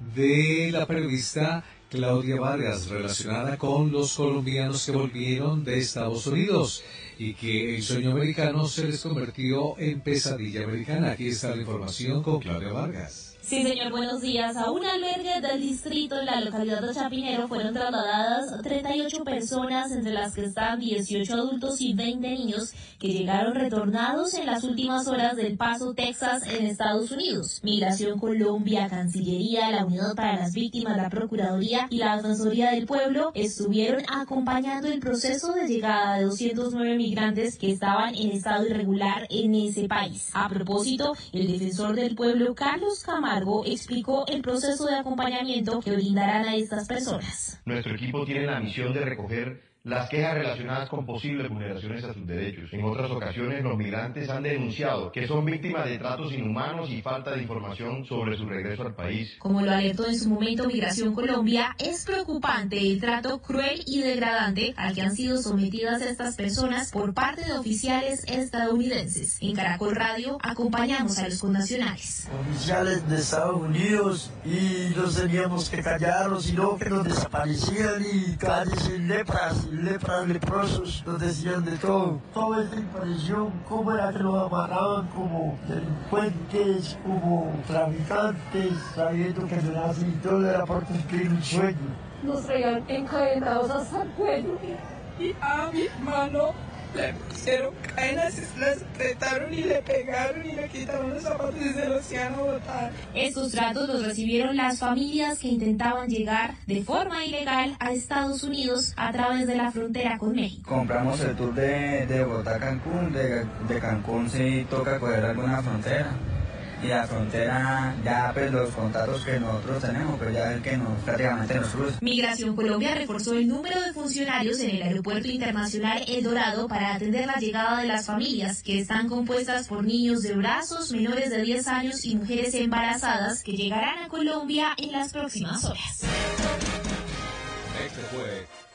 de la periodista Claudia Vargas, relacionada con los colombianos que volvieron de Estados Unidos y que el sueño americano se les convirtió en pesadilla americana. Aquí está la información con Claudia Vargas. Sí, señor, buenos días. A un albergue del distrito en la localidad de Chapinero fueron trasladadas 38 personas, entre las que están 18 adultos y 20 niños, que llegaron retornados en las últimas horas del Paso, Texas, en Estados Unidos. Migración Colombia, Cancillería, la Unidad para las Víctimas, la Procuraduría y la Defensoría del Pueblo estuvieron acompañando el proceso de llegada de 209 migrantes que estaban en estado irregular en ese país. A propósito, el defensor del pueblo, Carlos Camargo, explicó el proceso de acompañamiento que brindarán a estas personas. Nuestro equipo tiene la misión de recoger las quejas relacionadas con posibles vulneraciones a sus derechos. En otras ocasiones, los migrantes han denunciado que son víctimas de tratos inhumanos y falta de información sobre su regreso al país. Como lo alertó en su momento Migración Colombia, es preocupante el trato cruel y degradante al que han sido sometidas estas personas por parte de oficiales estadounidenses. En Caracol Radio acompañamos a los connacionales. Oficiales de Estados Unidos, y nos teníamos que callarlos, sino que nos desaparecían y calles sin lepras. Leprosos, nos decían de todo. Toda esta impresión, cómo era que nos amarraban como delincuentes, como traficantes, sabiendo que no era así, todo era por cumplir un sueño. Nos traían encadenados hasta el cuello y a mi hermano le pusieron cadenas, las apretaron y le pegaron y le quitaron los zapatos y se los iban a botar. Estos tratos los recibieron las familias que intentaban llegar de forma ilegal a Estados Unidos a través de la frontera con México. Compramos el tour de Bogotá a Cancún, de Cancún sí toca coger alguna frontera. Y la frontera, ya pues los contactos que nosotros tenemos, pues ya es que prácticamente nos cruza. Migración Colombia reforzó el número de funcionarios en el Aeropuerto Internacional El Dorado para atender la llegada de las familias, que están compuestas por niños de brazos, menores de 10 años y mujeres embarazadas que llegarán a Colombia en las próximas horas. Este fue